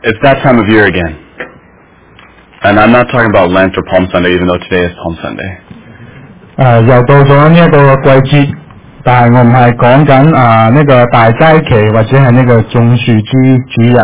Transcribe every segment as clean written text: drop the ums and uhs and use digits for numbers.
It's that time of year again. And I'm not talking about Lent or Palm Sunday, even though today is Palm Sunday. 又到咗呢一個季節，但係我唔係講緊呢個大齋期或者係呢個種樹之主日。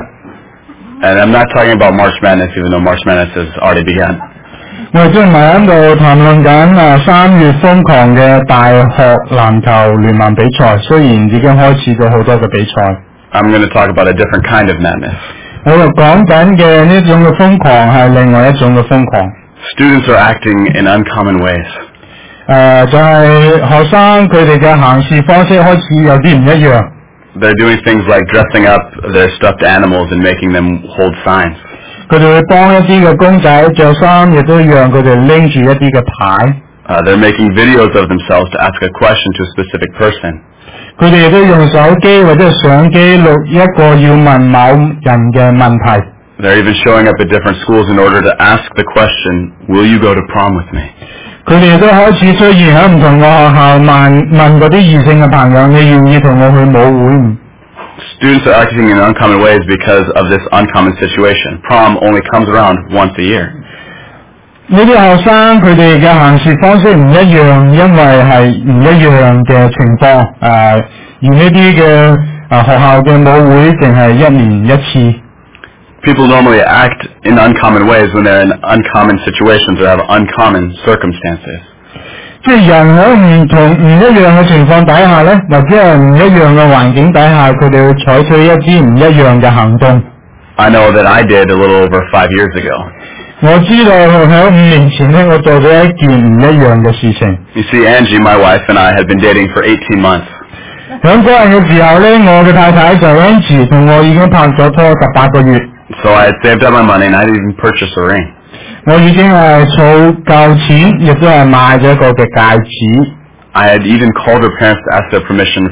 And I'm not talking about March Madness, even though March Madness has already begun. 我亦都唔係喺度談論緊3月瘋狂嘅大學籃球聯盟比賽，雖然已經開始咗好多嘅比賽。 I'm going to talk about a different kind of madness. 我哋講緊嘅呢種嘅瘋狂係另外一種嘅瘋狂。 Students are acting in uncommon ways. 就係學生佢哋嘅行事方式開始有啲唔一樣。 They're doing things like dressing up their stuffed animals and making them hold signs. 佢哋會幫一啲嘅公仔着衫，亦都讓佢哋拎住一啲嘅牌。 They're making videos of themselves to ask a question to a specific person. 佢哋亦都用手機或者相機錄一個要問某人嘅問題。 They're even showing up at different schools in order to ask the question, "Will you go to prom with me?" 佢哋亦都開始出現喺唔同嘅學校問嗰啲異性嘅朋友，你願意同我去舞會？ Students are acting in uncommon ways because of this uncommon situation. Prom only comes around once a year. 呢啲學生佢哋嘅行事方式唔一樣，因為係唔一樣嘅情況。而呢啲嘅學校嘅舞會淨係1年1次。 People normally act in uncommon ways when they're in uncommon situations or have uncommon circumstances. 即係人喺唔一樣嘅情況底下咧，或者係唔一樣嘅環境底下，佢哋會採取一啲唔一樣嘅行動。 I know that I did a little over 5 years ago. 我知道喺5年前咧，我做咗一件唔一樣嘅事情。 You see, Angie, my wife, and I had been dating for 18 months. 喺嗰日嘅時候咧，我嘅太太就 Angie 同我已經拍咗拖18個月。 So I had saved up my money and I didn't even purchase a ring. 我已經係儲夠錢，亦都係買咗一個嘅戒指。 I had even called her parents to ask their permission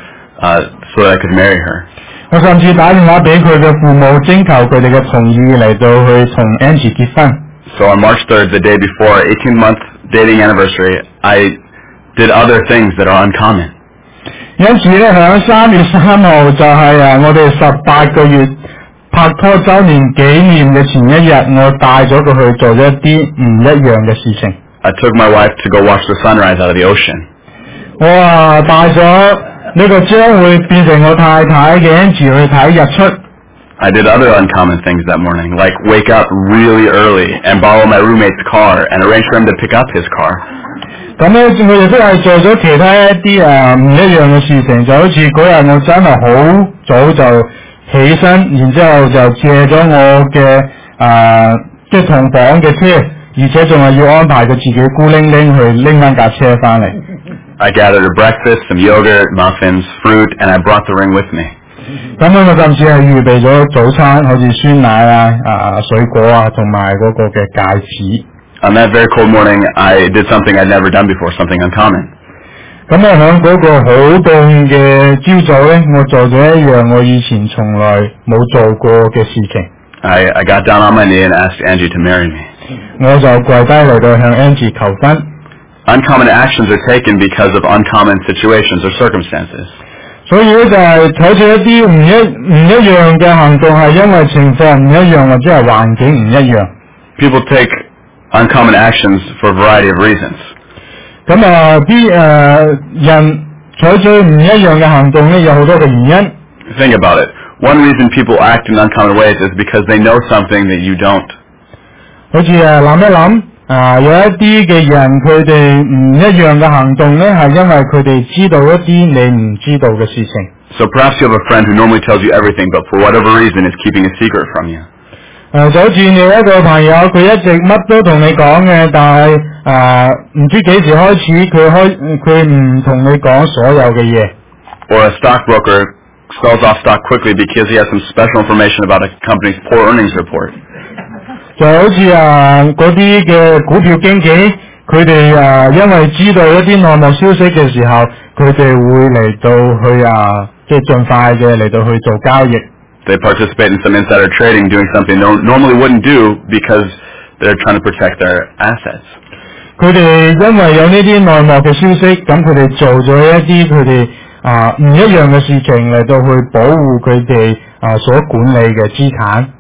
so that I could marry her. 我甚至打電話俾佢嘅父母，徵求佢哋嘅同意嚟到去同 Angie 結婚。 So on March 3rd, the day before our 18-month dating anniversary, I did other things that are uncommon. 因此咧，喺3月3號就係我哋18個月拍拖週年紀念嘅前一日，我帶咗佢去做咗一啲唔一樣嘅事情。 I took my wife to go watch the sunrise out of the ocean. 我帶咗呢個將會變成我太太嘅 Angie 去睇日出。 I did other uncommon things that morning, like wake up really early and borrow my roommate's car and arrange for him to pick up his car. 咁咧，我亦都係做咗其他一啲唔一樣嘅事情，就好似嗰日我真係好早就起身，然之後就借咗我嘅即係同房嘅車，而且仲係要安排佢自己孤零零去拎翻架車翻嚟。 I gathered a breakfast, some yogurt, muffins, fruit, and I brought the ring with me. 咁我甚至係預備咗早餐，好似酸奶水果同埋嗰個嘅戒指。 On that very cold morning, I did something I'd never done before, something uncommon. 咁我喺嗰個好凍嘅朝早咧，我做咗一樣我以前從來冇做過嘅事情。 I got down on my knee and asked Angie to marry me. 我就跪低嚟到向 Angie 求婚。 Uncommon actions are taken because of uncommon situations or circumstances. 所以咧就係採取一啲唔一樣嘅行動，係因為情況唔一樣或者係環境唔一樣。 People take uncommon actions for a variety of reasons. 咁啲人採取唔一樣嘅行動咧，有好多嘅原因。 Think about it. One reason people act in uncommon ways is because they know something that you don't. 好似諗一諗有一啲嘅人佢哋唔一樣嘅行動咧，係因為佢哋知道一啲你唔知道嘅事情。 So perhaps you have a friend who normally tells you everything, but for whatever reason is keeping a secret from you. 就好似你一個朋友，佢一直乜都同你講嘅，但係唔知幾時開始佢唔同你講所有嘅嘢。 Or a stockbroker sells off stock quickly because he has some special information about a company's poor earnings report. 就好似嗰啲嘅股票經紀，佢哋因為知道一啲內幕消息嘅時候，佢哋會嚟到去即係盡快嘅嚟到去做交易。 They participate in some insider trading, doing something they normally wouldn't do because they're trying to protect their assets. 佢哋因為有呢啲內幕嘅消息，咁佢哋做咗一啲佢哋唔一樣嘅事情嚟到去保護佢哋所管理嘅資產。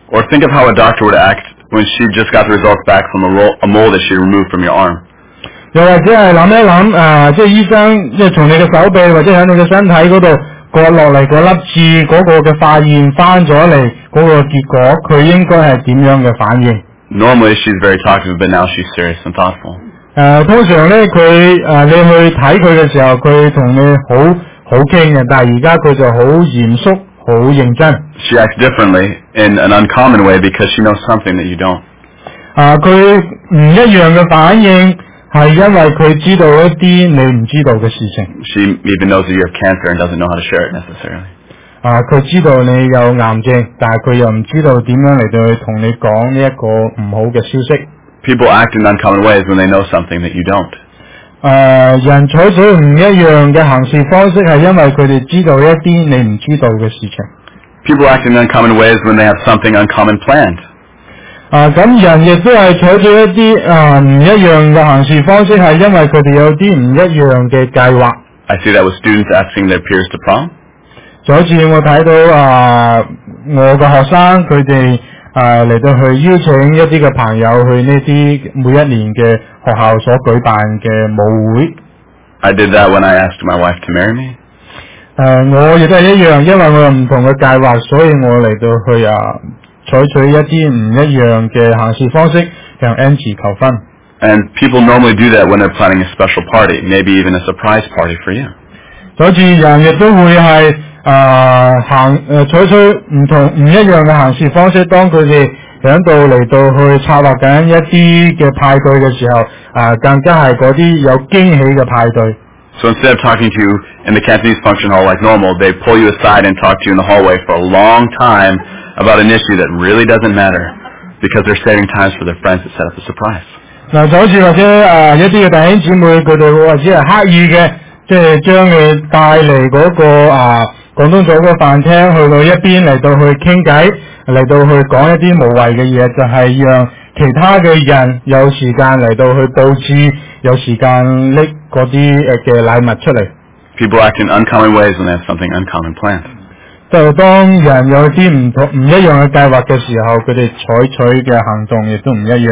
Or think of how a doctor would act when she just got the results back from a mole that she removed from your arm. 又或者係諗一諗即係醫生即係從你嘅手臂或者喺你嘅身體嗰度割落嚟嗰粒痣嗰個嘅化驗翻咗嚟嗰個結果，佢應該係點樣嘅反應？ Normally she's very talkative, but now she's serious and thoughtful. 通常咧佢你去睇佢嘅時候，佢同你好傾嘅，但係而家佢就好嚴肅、好認真。 She acts differently in an uncommon way because she knows something that you don't. 佢唔一樣嘅反應係因為佢知道一啲你唔知道嘅事情。 She even knows that you have cancer and doesn't know how to share it necessarily. 佢知道你有癌症，但係佢又唔知道點樣嚟到去同你講呢一個唔好嘅消息。 People act in uncommon ways when they know something that you don't. 人採取唔一樣嘅行事方式係因為佢哋知道一啲你唔知道嘅事情。 People act in uncommon ways when they have something uncommon planned. 咁人亦都係採取一啲唔一樣嘅行事方式係因為佢哋有啲唔一樣嘅計劃。 I see that with students asking their peers to prom. 就好似我睇到我嘅學生佢哋嚟到去邀請一啲嘅朋友去呢啲每一年嘅學校所舉辦嘅舞會。 I did that when I asked my wife to marry me. 我亦都係一樣，因為我有唔同嘅計劃，所以我嚟到去採取一啲唔一樣嘅行事方式向 Angie 求婚。 And people normally do that when they're planning a special party, maybe even a surprise party for you. 就好似人亦都會係採取唔一樣嘅行事方式，當佢哋響度嚟到去策劃緊一啲嘅派對嘅時候，更加係嗰啲有驚喜嘅派對。 So instead of talking to you in the Cantonese function hall like normal, they pull you aside and talk to you in the hallway for a long time about an issue that really doesn't matter because they're saving times for their friends to set up a surprise. 嗱，就好似或者一啲嘅弟兄姊妹，佢哋或者係刻意嘅，即係將佢帶嚟嗰個廣東組嘅飯廳，去到一邊嚟到去傾偈，嚟到去講一啲無謂嘅嘢，就係讓其他嘅人有時間嚟到去佈置，有時間拎嗰啲嘅禮物出嚟。 People act in uncommon ways when they have something uncommon planned. 就當人有啲唔一樣嘅計劃嘅時候，佢哋採取嘅行動亦都唔一樣。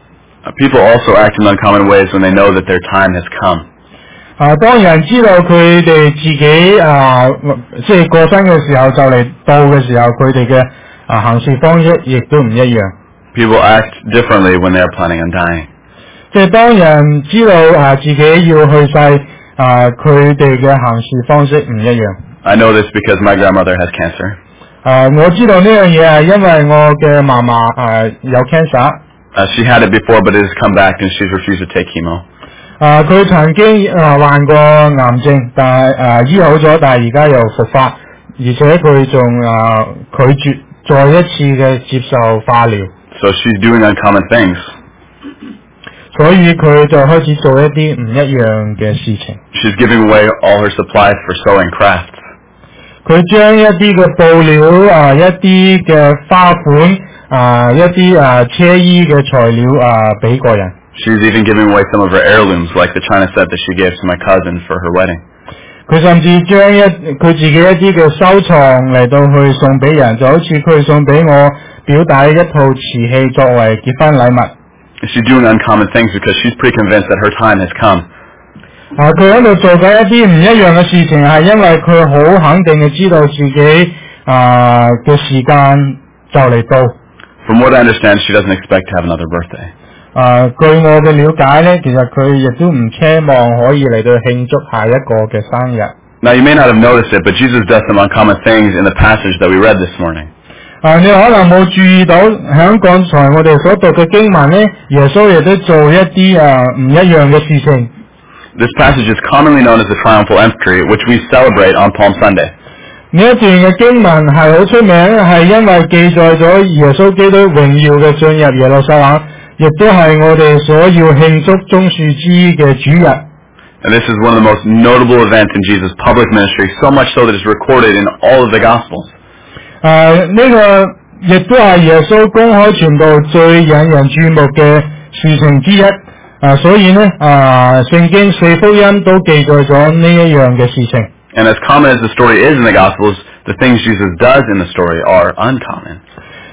People also act in uncommon ways when they know that their time has come. 當人知道佢哋自己即係過身嘅時候就嚟到嘅時候，佢哋嘅行事方式亦都唔一樣。 People act differently when they are planning on dying. 即係當人知道自己要去世，佢哋嘅行事方式唔一樣。 I know this because my grandmother has cancer. 我知道呢樣嘢係因為我嘅嫲嫲有 cancer。 She had it before, but it has come back, and she's refused to take chemo. 佢曾經患過癌症，但係醫好咗，但係而家又復發，而且佢仲拒絕再一次嘅接受化療。 So she's doing uncommon things. 所以佢就開始做一啲唔一樣嘅事情。 She's giving away all her supplies for sewing crafts. 佢將一啲嘅布料一啲嘅花款一啲車衣嘅材料俾個人。 She's even giving away some of her heirlooms, like the china set that she gave to my cousin for her wedding. 佢甚至將佢自己一啲嘅收藏嚟到去送俾人，就好似佢送俾我表弟一套瓷器作為結婚禮物。 She's doing uncommon things because she's pretty convinced that her time has come. 佢喺度做緊一啲唔一樣嘅事情，係因為佢好肯定嘅知道自己嘅時間就嚟到。 From what I understand, she doesn't expect to have another birthday. 據我嘅了解咧，其實佢亦都唔奢望可以嚟到慶祝下一個嘅生日。 Now you may not have noticed it, but Jesus does some uncommon things in the passage that we read this morning. 你可能冇注意到，喺剛才我哋所讀嘅經文咧，耶穌亦都做一啲唔一樣嘅事情。 This passage is commonly known as the triumphal entry, which we celebrate on Palm Sunday. 呢一段嘅經文係好出名，係因為記載咗耶穌基督榮耀嘅進入耶路撒冷，亦都係我哋所要慶祝棕樹之嘅主日。 And this is one of the most notable events in Jesus' public ministry, so much so that it's recorded in all of the Gospels. 呢個亦都係耶穌公開傳道最引人注目嘅事情之一。所以呢，聖經四福音都記載咗呢一樣嘅事情。 And as common as the story is in the Gospels, the things Jesus does in the story are uncommon.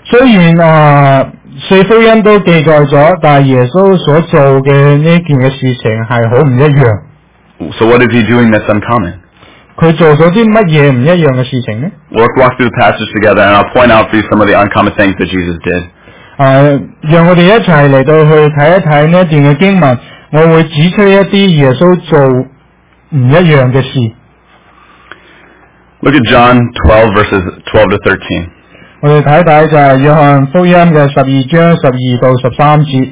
雖然四福音都記載咗，但係耶穌所做嘅呢件嘅事情係好唔一樣。 So what is he doing that's uncommon? 佢做咗啲乜嘢唔一樣嘅事情呢？ Let's walk through the passage together, and I'll point out for you some of the uncommon things that Jesus did. 讓我哋一齊嚟到去睇一睇呢一段嘅經文，我會指出一啲耶穌做唔一樣嘅事。 Look at John 12 verses 12 to 13. 我哋睇睇就係約翰福音嘅12章12到13節。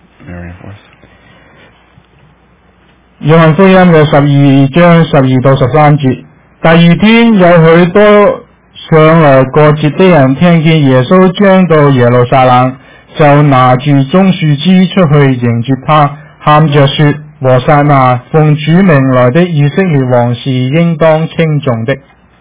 約翰福音嘅12章12到13節。第二天有許多上來過節的人聽見耶穌將到耶路撒冷，就拿住棕樹枝出去迎接他，喊着說：和散那，奉主名來的以色列王是應當稱頌的。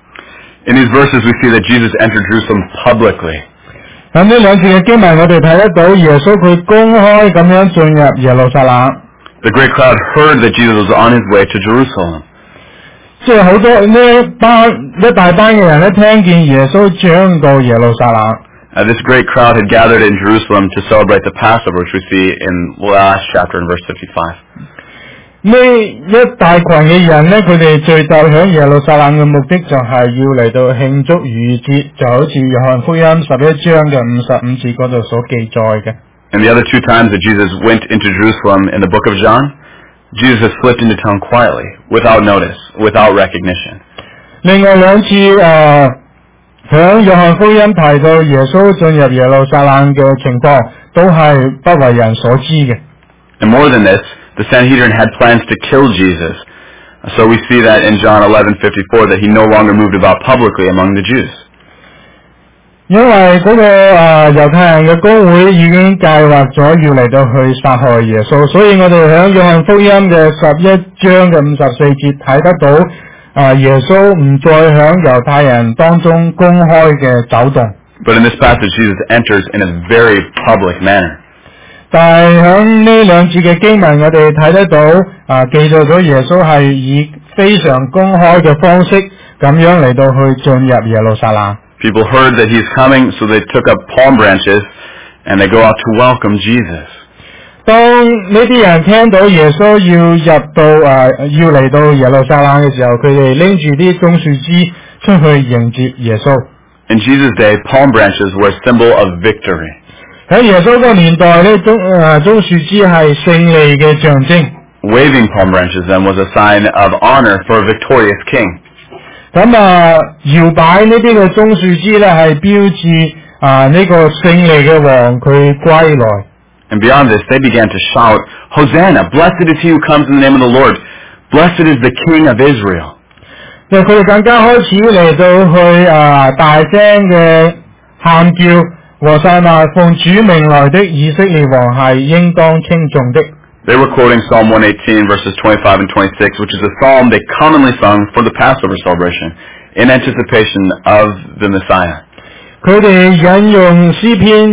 In these verses we see that Jesus entered Jerusalem publicly. 喺呢兩節嘅經文，我哋睇得到耶穌佢公開咁樣進入耶路撒冷。 The great crowd heard that Jesus was on his way to Jerusalem. 即係好多一大班嘅人咧，聽見耶穌將到耶路撒冷。 This great crowd had gathered in Jerusalem to celebrate the Passover, which we see in the last chapter in verse 55. 呢一大群嘅人咧，佢哋聚集響耶路撒冷嘅目的就係要嚟到慶祝逾越節，就好似約翰福音11章嘅55節嗰度所記載嘅。 And the other two times that Jesus went into Jerusalem in the book of John, Jesus has slipped into town quietly, without notice, without recognition. 另外兩次響約翰福音提到耶穌進入耶路撒冷嘅情況，都係不為人所知嘅。 And more than this, the Sanhedrin had plans to kill Jesus. So we see that in John 11:54 that he no longer moved about publicly among the Jews. 因為嗰個猶太人嘅公會已經計劃咗要嚟到去殺害耶穌，所以我哋喺約翰福音嘅11章嘅54節睇得到耶穌唔再喺猶太人當中公開嘅走動。 But in this passage, Jesus enters in a very public manner. 但係喺呢兩節嘅經文，我哋睇得到記載咗耶穌係以非常公開嘅方式咁樣嚟到去進入耶路撒冷。 People heard that he's coming, so they took up palm branches and they go out to welcome Jesus. 當呢啲人聽到耶穌要入到要嚟到耶路撒冷嘅時候，佢哋拎住啲棕樹枝出去迎接耶穌。 In Jesus' day, palm branches were a symbol of victory. 喺耶穌個年代咧，棕樹枝係勝利嘅象徵。 Waving palm branches then was a sign of honor for a victorious king. 咁搖擺呢啲嘅棕樹枝咧，係標誌呢個勝利嘅王佢歸來。 And beyond this, they began to shout, Hosanna! Blessed is he who comes in the name of the Lord. Blessed is the King of Israel. 佢哋更加開始嚟到去大聲嘅喊叫，和散那，奉主名來的以色列王係應當稱頌的。 They were quoting Psalm 118 verses 25 and 26, which is a psalm they commonly sung for the Passover celebration in anticipation of the Messiah. 佢哋引用詩篇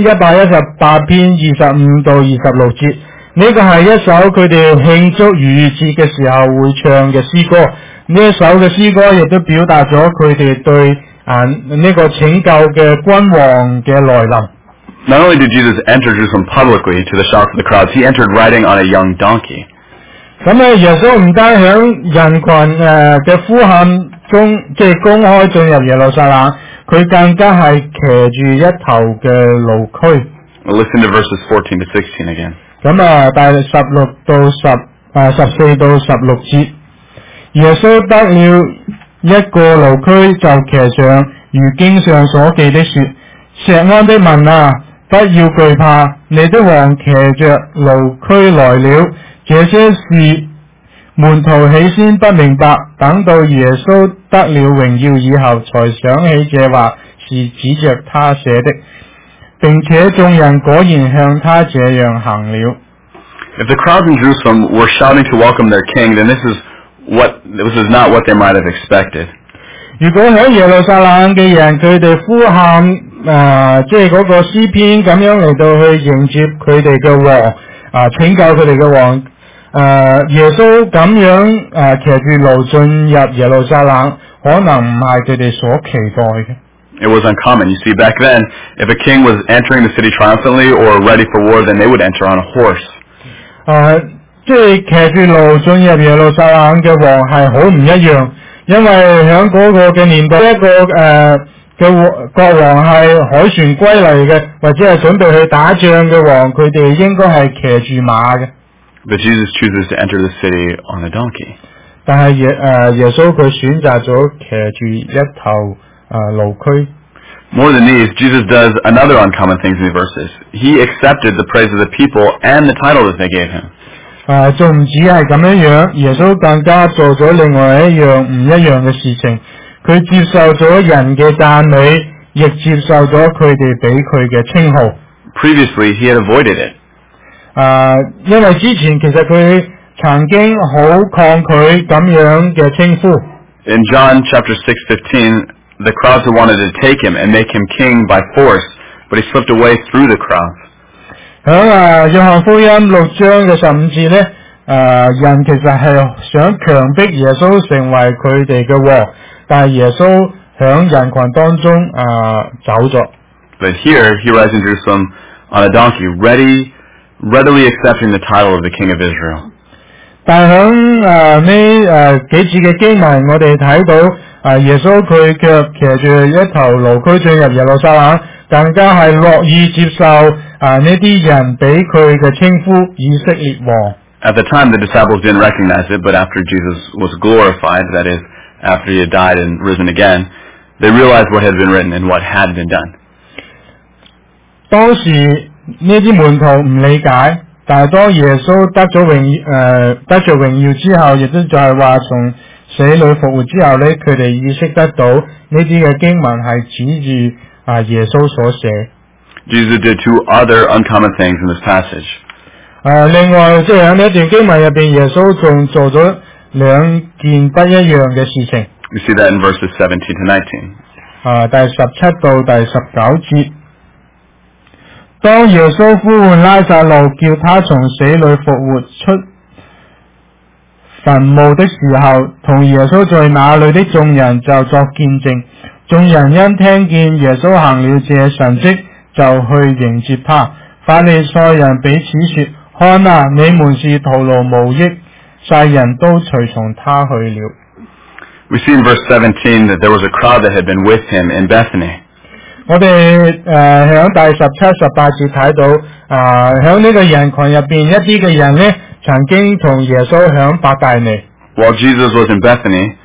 118篇25到26節，呢個係一首佢哋慶祝逾越節嘅時候會唱嘅詩歌。呢一首嘅詩歌亦都表達咗佢哋對呢個拯救嘅君王嘅來臨。 Not only did Jesus enter Jerusalem publicly to the shock of the crowds, he entered riding on a young donkey. 咁耶穌唔單響人群嘅呼喊中，即係公開進入耶路撒冷，佢更加係騎住一頭嘅驢駒。 Listen to verses 14 to 16 again. 咁第14到16節，耶穌得了一個驢駒，就騎上，如經上所記的說：錫安的民啊，不要懼怕，你的王騎着驢駒來了。這些事門徒起先不明白，等到耶穌得了榮耀以後，才想起這話是指着他寫的，並且眾人果然向他這樣行了。 If the crowds in Jerusalem were shouting to welcome their king, then this is not what they might have expected. 如果喺耶路撒冷嘅人，佢哋呼喊即係嗰個詩篇咁樣嚟到去迎接佢哋嘅王，拯救佢哋嘅王。耶穌咁樣騎住驢進入耶路撒冷，可能唔係佢哋所期待嘅。 It was uncommon. You see, back then, if a king was entering the city triumphantly or ready for war, then they would enter on a horse. 即係騎住驢進入耶路撒冷嘅王係好唔一樣，因為喺嗰個嘅年代，一個嘅國王係凱旋歸嚟嘅，或者係準備去打仗嘅王，佢哋應該係騎住馬嘅。 But Jesus chooses to enter the city on a donkey. 但係耶穌佢選擇咗騎住一頭驢駒。 More than these, Jesus does another uncommon thing in the verses. He accepted the praise of the people and the title that they gave him. 仲唔止係咁樣，耶穌更加做咗另外一樣唔一樣嘅事情。佢接受咗人嘅讚美，亦接受咗佢哋俾佢嘅稱號。 Previously, he had avoided it. 因為之前其實佢曾經好抗拒咁樣嘅稱呼。 In John chapter 6:15, the crowds had wanted to take him and make him king by force, but he slipped away through the crowd. 喺約翰福音6章嘅15節咧，人其實係想強迫耶穌成為佢哋嘅王，但係耶穌喺人群當中走咗。 But here he rides in Jerusalem on a donkey, readily accepting the title of the King of Israel. 但係喺呢幾次嘅經文，我哋睇到耶穌佢腳騎住一頭驢駒進入耶路撒冷，更加係樂意接受呢啲人俾佢嘅稱呼以色列王。 At the time, the disciples didn't recognize it, but after Jesus was glorified, that is, after he had died and risen again, they realized what had been written and what had been done. 當時呢啲門徒唔理解，但係當耶穌得咗榮耀之後，亦都就係話從死裏復活之後咧，佢哋意識得到呢啲嘅經文係指住耶穌所寫。 Jesus did two other uncommon things in this passage. 另外即係喺呢一段經文入邊，耶穌仲做咗兩件不一樣嘅事情。 We see that in verses 17 to 19. 第17到第19節。當耶穌呼喚拉撒路，叫他從死裏復活出墳墓的時候，同耶穌在那裏的眾人就作見證。眾人因聽見耶穌行了這神蹟，就去迎接他。法利賽人彼此說：看啊，你們是徒勞無益，世人都隨從他去了。 We see in verse 17 that there was a crowd that had been with him in Bethany. 我哋喺第17、18節睇到喺呢個人群入邊一啲嘅人咧，曾經同耶穌喺伯大尼。 While Jesus was in Bethany,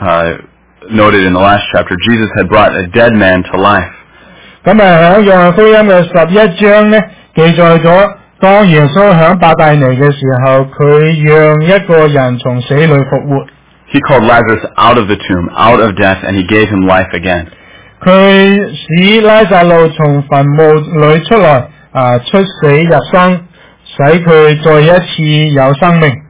noted in the last chapter, Jesus had brought a dead man to life. 咁喺約翰福音嘅11章咧，記載咗當耶穌喺伯大尼嘅時候，佢讓一個人從死裏復活。 He called Lazarus out of the tomb, out of death, and he gave him life again. 佢使拉撒路從墳墓裏出來，出死入生，使佢再一次有生命。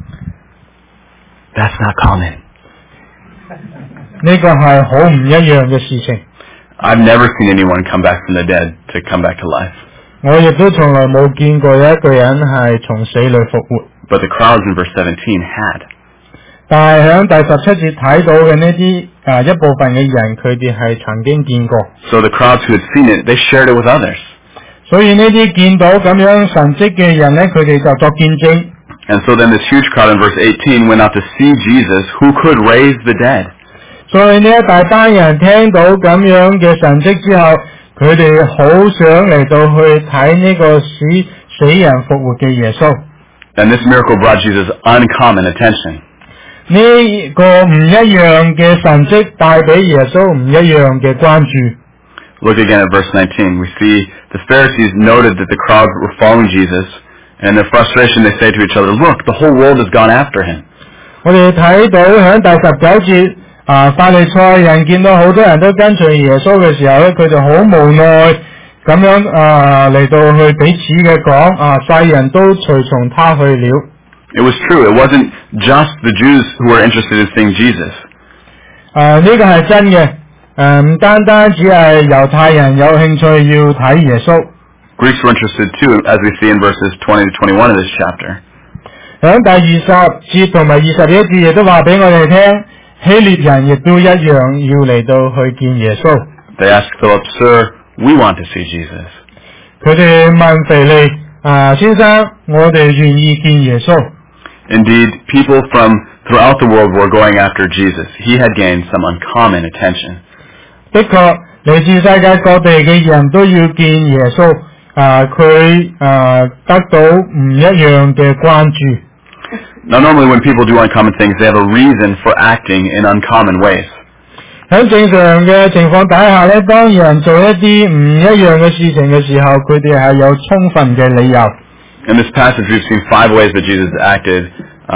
That's not common. 呢個係好唔一樣嘅事情。 I've never seen anyone come back from the dead to come back to life. 我亦都從來冇見過有一個人係從死裏復活。 But the crowds in verse 17 had. 但係喺第17節睇到嘅呢啲一部分嘅人，佢哋係曾經見過。 So the crowds who had seen it, they shared it with others. 所以呢啲見到咁樣神蹟嘅人咧，佢哋就作見證。 And so then this huge crowd in verse 18 went out to see Jesus, who could raise the dead. 所以呢一大班人聽到咁樣嘅神蹟之後，佢哋好想嚟到去睇呢個使死人復活嘅耶穌。 And this miracle brought Jesus uncommon attention. 呢個唔一樣嘅神蹟帶俾耶穌唔一樣嘅關注。 Look again at verse 19. We see the Pharisees noted that the crowds were following Jesus, and in their frustration they say to each other, "Look, the whole world has gone after him." 我哋睇到喺第19節，法利賽人見到好多人都跟隨耶穌嘅時候咧，佢哋好無奈咁樣嚟到去彼此嘅講，世人都隨從他去了。 It was true. It wasn't just the Jews who were interested in seeing Jesus. 呢個係真嘅，唔單單只係猶太人有興趣要睇耶穌。 Greeks were interested too, as we see in verses 20 to 21 of this chapter. 喺第20節同埋21節亦都話俾我哋聽，希臘人亦都一樣要嚟到去見耶穌。 They asked Philip, "Sir, we want to see Jesus." 佢哋問腓利先生，我哋願意見耶穌。 Indeed, people from throughout the world were going after Jesus. He had gained some uncommon attention. 的確，嚟自世界各地嘅人都要見耶穌。佢得到唔一樣嘅關注。 Now, normally when people do uncommon things, they have a reason for acting in uncommon ways. 喺正常嘅情況底下咧，當人做一啲唔一樣嘅事情嘅時候，佢哋係有充分嘅理由。 In this passage, we've seen 5 ways that Jesus acted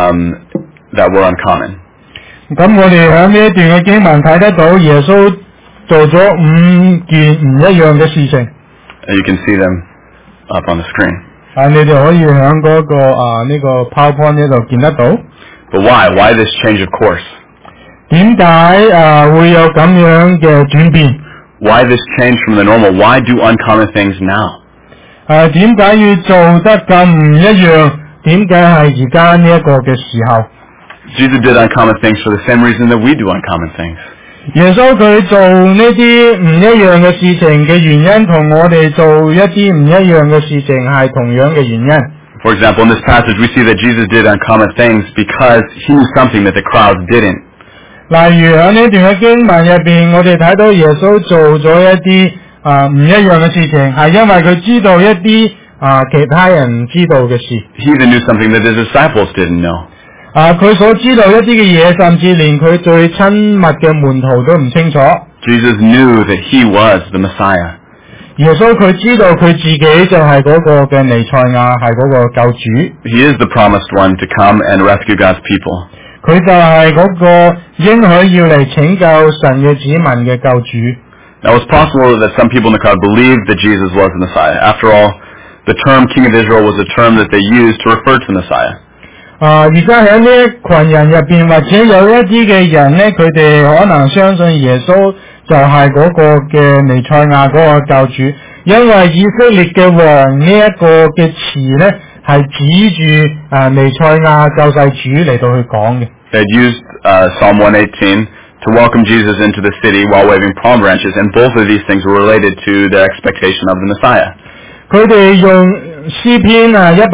that were uncommon. 咁我哋喺呢一段嘅經文睇得到耶穌做咗5件唔一樣嘅事情。 And you can see them up on the screen. 你哋可以喺嗰個呢個 PowerPoint 呢度見得到。 But why? Why this change of course? 點解會有咁樣嘅轉變？ Why this change from the normal? Why do uncommon things now? 點解要做得咁唔一樣？點解係而家呢一個嘅時候？ Jesus did uncommon things for the same reason that we do uncommon things. 耶穌佢做呢啲唔一樣嘅事情嘅原因，同我哋做一啲唔一樣嘅事情係同樣嘅原因。 For example, in this passage, we see that Jesus did uncommon things because he knew something that the crowds didn't. 例如喺呢段嘅經文入邊，我哋睇到耶穌做咗一啲唔一樣嘅事情，係因為佢知道一啲其他人唔知道嘅事。 He even knew something that his disciples didn't know. 佢所知道一啲嘅嘢，甚至連佢最親密嘅門徒都唔清楚。 Jesus knew that he was the Messiah. 耶穌佢知道佢自己就係嗰個嘅彌賽亞，係嗰個救主。 He is the promised one to come and rescue God's people. 佢就係嗰個應許要嚟拯救神嘅子民嘅救主。 Now, it's possible that some people in the crowd believed that Jesus was the Messiah. After all, the term King of Israel was a term that they used to refer to the Messiah. 而家喺呢一群人入邊，或者有一啲嘅人咧，佢哋可能相信耶穌就係嗰個嘅彌賽亞嗰個救主，因為以色列嘅王呢一個嘅詞咧係指住彌賽亞救世主嚟到去講嘅。 They had used Psalm 118 to welcome Jesus into the city while waving palm branches, and both of these things were related to their expectation of the Messiah. 佢哋用詩篇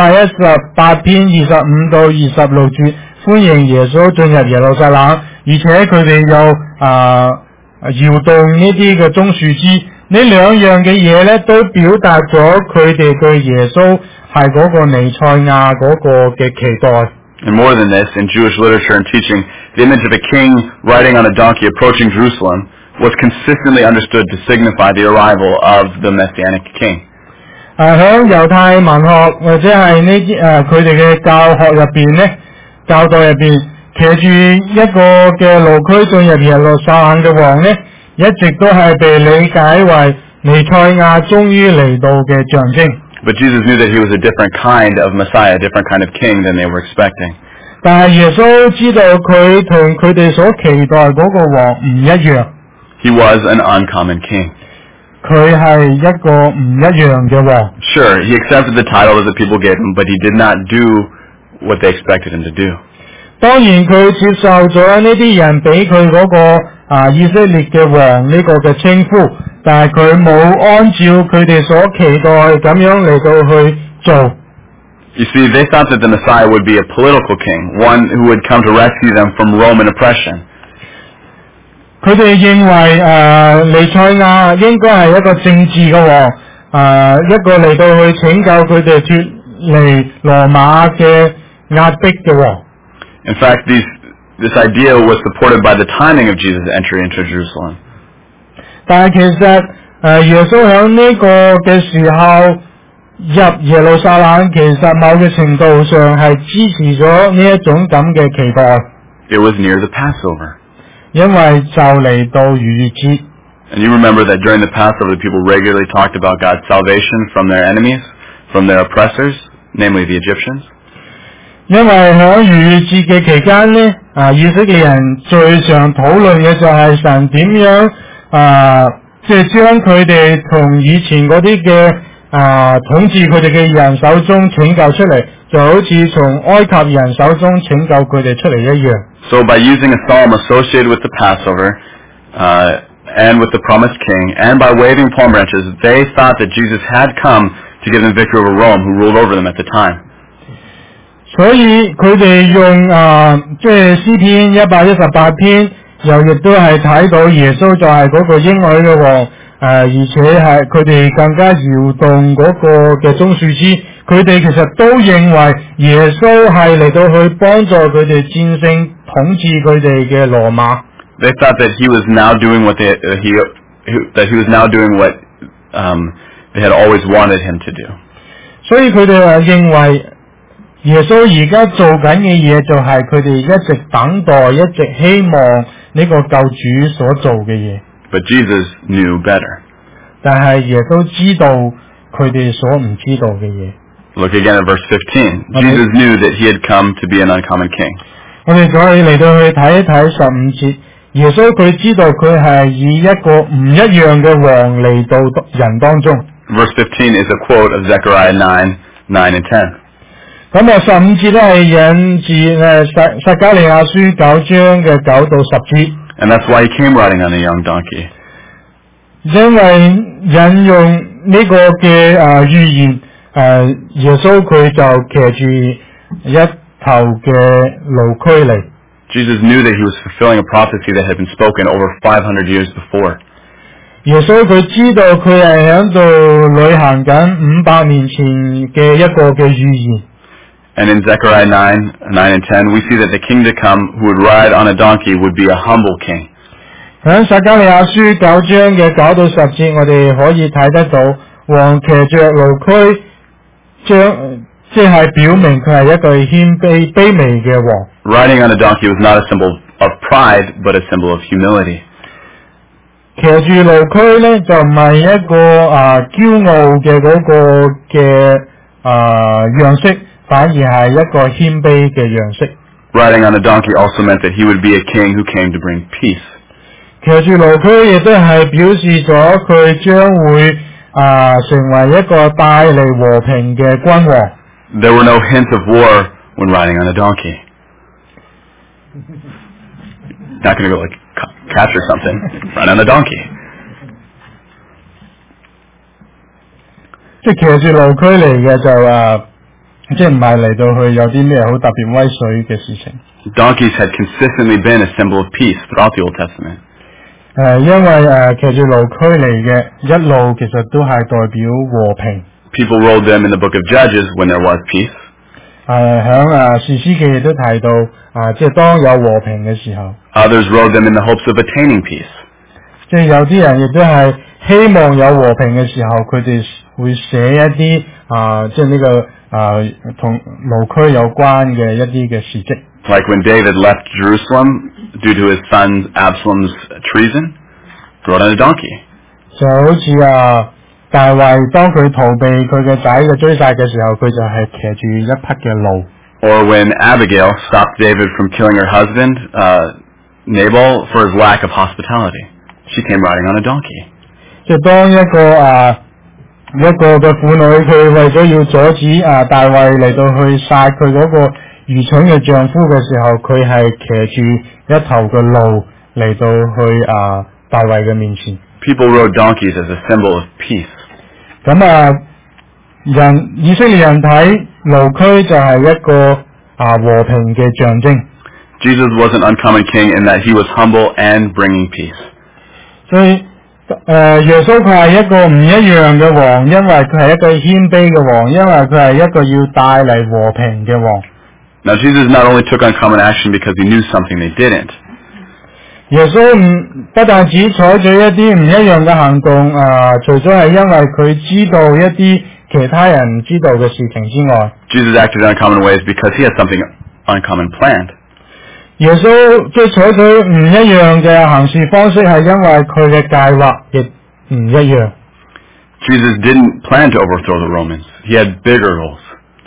118篇25到26節歡迎耶穌進入耶路撒冷，而且佢哋又搖動呢啲嘅棕樹枝，呢兩樣嘅嘢咧都表達咗佢哋對耶穌係嗰個彌賽亞嗰個嘅期待。 And more than this, in Jewish literature and teaching, the image of a king riding on a donkey approaching Jerusalem was consistently understood to signify the arrival of the Messianic king. 喺猶太文學或者係呢啲佢哋嘅教學入邊咧，教導入邊騎住一個嘅驢駒進入耶路撒冷嘅王咧，一直都係被理解為彌賽亞終於嚟到嘅象徵。 But Jesus knew that he was a different kind of Messiah, a different kind of king than they were expecting. 但係耶穌知道佢同佢哋所期待嗰個王唔一樣。 He was an uncommon king. 佢係一個唔一樣嘅王。 Sure, he accepted the title that the people gave him, but he did not do what they expected him to do. 當然佢接受咗呢啲人俾佢嗰個以色列嘅王呢個嘅稱呼，但係佢冇按照佢哋所期待咁樣嚟到去做。 You see, they thought that the Messiah would be a political king, one who would come to rescue them from Roman oppression. 佢哋認為彌賽亞應該係一個政治嘅王，一個嚟到去拯救佢哋脫離羅馬嘅壓迫嘅王。 In fact, this idea was supported by the timing of Jesus' entry into Jerusalem. 但係其實耶穌喺呢個嘅時候入耶路撒冷，其實某嘅程度上係支持咗呢一種咁嘅期待。 It was near the Passover. 因為就嚟到逾越節。 And you remember that during the Passover, the people regularly talked about God's salvation from their enemies, from their oppressors, namely the Egyptians. 因為喺逾越節嘅期間呢，以色列人最常討論嘅就係神點樣即係將佢哋從以前嗰啲嘅統治佢哋嘅人手中拯救出嚟，就好似從埃及人手中拯救佢哋出嚟一樣。 So by using a psalm associated with the Passover, and with the promised king, and by waving palm branches, they thought that Jesus had come to give them victory over Rome, who ruled over them at the time. 所以佢哋用即係詩篇118篇，又亦都係睇到耶穌就係嗰個應許嘅王，而且係佢哋更加搖動嗰個嘅棕樹枝，佢哋其實都認為耶穌係嚟到去幫助佢哋戰勝統治佢哋嘅羅馬。 They thought that he was now doing what they had always wanted him to do. 所以佢哋認為耶穌而家做緊嘅嘢就係佢哋一直等待、一直希望呢個救主所做嘅嘢。 But Jesus knew better. 但係耶穌知道佢哋所唔知道嘅嘢。 Look again at verse 15. Jesus knew that he had come to be an uncommon king. 我哋再嚟到去睇一睇15節，耶穌佢知道佢係以一個唔一樣嘅王嚟到人當中。 Verse 15 is a quote of Zechariah 9 and 10. 咁15節都係引自撒迦利亞書9章嘅9到10節。 And that's why he came riding on a young donkey. 因為引用呢個嘅預言，耶穌佢就騎住一頭嘅驢駒嚟。 Jesus knew that he was fulfilling a prophecy that had been spoken over 500 years before. 耶穌佢知道佢係喺度履行緊500年前嘅一個嘅預言。 And in Zechariah 9 and 10, we see that the king to come who would ride on a donkey would be a humble king. 喺撒迦利亞書9章嘅9到10節，我哋可以睇得到王騎着驢駒，即係表明佢係一個卑微嘅王。 Riding on a donkey was not a symbol of pride, but a symbol of humility. 騎住驢駒咧就唔係一個驕傲嘅嗰個嘅樣式，反而係一個謙卑嘅樣式。 Riding on a donkey also meant that he would be a king who came to bring peace. 騎住驢駒亦都係表示咗佢將會成為一個帶嚟和平嘅君王。 There were no hints of war when riding on a donkey. Not going to go like capture something, ride on a donkey. 即係騎住驢駒嚟嘅就即係唔係嚟到去有啲咩好特別威水嘅事情。 Donkeys had consistently been a symbol of peace throughout the Old Testament. 因為騎住驢駒嚟嘅一路其實都係代表和平。 People rode them in the book of Judges when there was peace. 響士師記亦都提到即係當有和平嘅時候。 Others rode them in the hopes of attaining peace. 即係有啲人亦都係希望有和平嘅時候，佢哋會寫一啲即係呢個同驢駒有關嘅一啲嘅事蹟。 Like when David left Jerusalem due to his son Absalom's treason, rode on a donkey. 就好似大衛當佢逃避佢嘅仔嘅追殺嘅時候，佢就係騎住一匹嘅驢。 Or when Abigail stopped David from killing her husband, Nabal, for his lack of hospitality. She came riding on a donkey. 即係當一個嘅婦女，佢為咗要阻止大衛嚟到去殺佢嗰個愚蠢嘅丈夫嘅時候，佢係騎住一頭嘅驢嚟到去大衛嘅面前。 People rode donkeys as a symbol of peace. 咁以色列人睇驢駒就係一個和平嘅象徵。 Jesus was an uncommon king in that he was humble and bringing peace. 所以耶穌佢係一個唔一樣嘅王，因為佢係一個謙卑嘅王，因為佢係一個要帶嚟和平嘅王。 Now Jesus not only took uncommon action because he knew something they didn't. 耶穌不但只採取一啲唔一樣嘅行動，除咗係因為佢知道一啲其他人唔知道嘅事情之外 Jesus acted in uncommon ways because he had something uncommon planned. 耶穌即係採取唔一樣嘅行事方式，係因為佢嘅計劃亦唔一樣。 Jesus didn't plan to overthrow the Romans. He had bigger goals.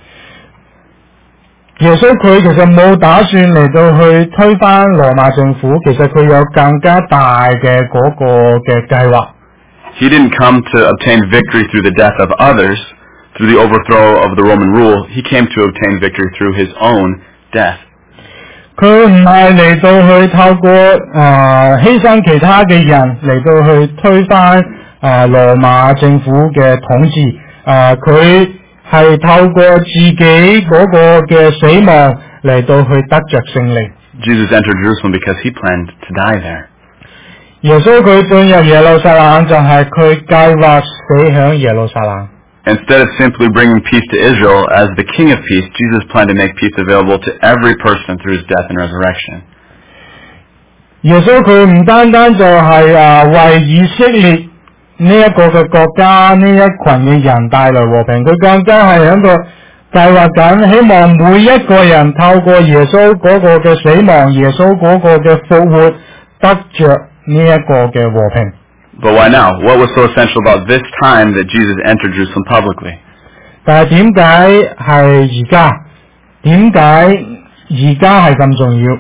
耶穌佢其實冇打算嚟到去推翻羅馬政府，其實佢有更加大嘅嗰個嘅計劃。 He didn't come to obtain victory through the death of others, through the overthrow of the Roman rule. He came to obtain victory through his own death. 佢唔係嚟到去透過犧牲其他嘅人嚟到去推翻羅馬政府嘅統治，佢係透過自己嗰個嘅死亡嚟到去得着勝利。 Jesus entered Jerusalem because he planned to die there. 耶穌佢進入耶路撒冷就係佢計劃死響耶路撒冷。 Instead of simply bringing peace to Israel as the King of Peace, Jesus planned to make peace available to every person through his death and resurrection. 耶穌佢唔單單就係為以色列呢一個嘅國家呢一群嘅人帶來和平，佢更加係喺度計劃緊，希望每一個人透過耶穌嗰個嘅死亡，耶穌嗰個嘅復活，得着呢一個嘅和平。 But why now? What was so essential about this time that Jesus entered Jerusalem publicly? 但係點解係而家？點解而家係咁重要？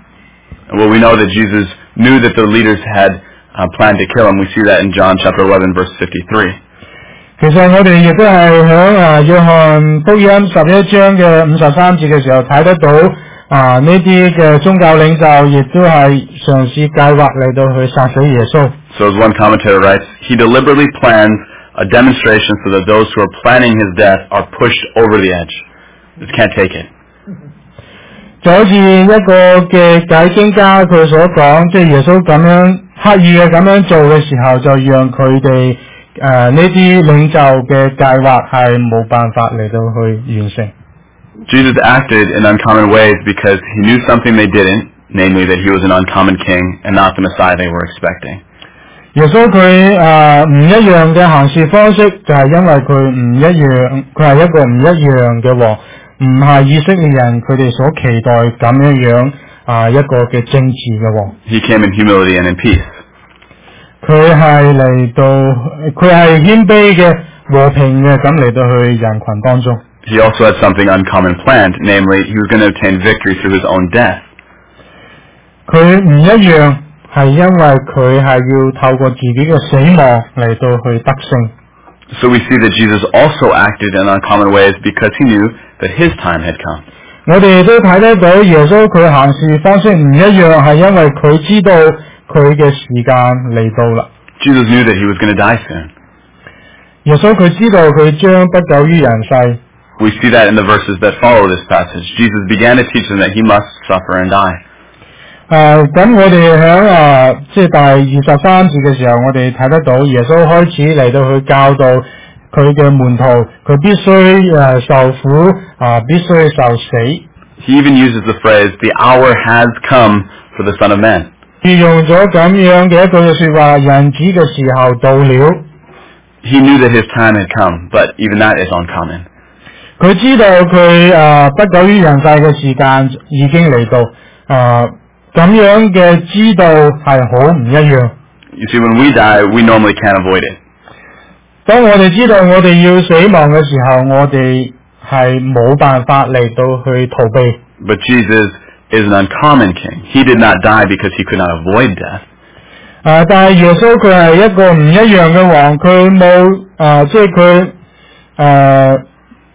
Well, we know that Jesus knew that the leaders had planned to kill him. We see that in John chapter 11, verse 53. 其實我哋亦都係喺約翰福音11章嘅53節嘅時候睇得到呢啲嘅宗教領袖亦都係嘗試計劃嚟到去殺死耶穌。 So as one commentator writes, he deliberately plans a demonstration so that those who are planning his death are pushed over the edge. Just can't take it. 就好似一個嘅解經家佢所講，即係耶穌咁樣刻意嘅咁樣做嘅時候，就讓佢哋呢啲領袖嘅計劃係冇辦法嚟到去完成。 Jesus acted in uncommon ways because he knew something they didn't, namely that he was an uncommon king and not the Messiah they were expecting. 耶穌佢唔一樣嘅行事方式，就係因為佢唔一樣，佢係一個唔一樣嘅王，唔係以色列人佢哋所期待咁樣一個嘅政治嘅王。 He came in humility and in peace. 佢係嚟到，佢係謙卑嘅、和平嘅咁嚟到去人群當中。 He also had something uncommon planned, namely he was going to obtain victory through his own death. 佢唔一樣。係因為佢係要透過自己嘅死亡嚟到去得勝。 So we see that Jesus also acted in uncommon ways because he knew that his time had come. 我哋都睇得到耶穌佢行事方式唔一樣，係因為佢知道佢嘅時間嚟到啦。 Jesus knew that he was going to die soon. 耶穌佢知道佢將不久於人世。 We see that in the verses that follow this passage. Jesus began to teach them that he must suffer and die. 咁我哋喺即係第23節嘅時候，我哋睇得到耶穌開始嚟到去教導佢嘅門徒，佢必須受苦必須受死。 He even uses the phrase, "The hour has come for the Son of Man." 用咗咁樣嘅一句說話，人子嘅時候到了。 He knew that his time had come, but even that is uncommon. 佢知道佢不久於人世嘅時間已經嚟到。咁樣嘅知道係好唔一樣。 You see, when we die, we normally can't avoid it. 當我哋知道我哋要死亡嘅時候，我哋係冇辦法嚟到去逃避。 But Jesus is an uncommon king. He did not die because he could not avoid death. 但係耶穌佢係一個唔一樣嘅王，佢冇即係佢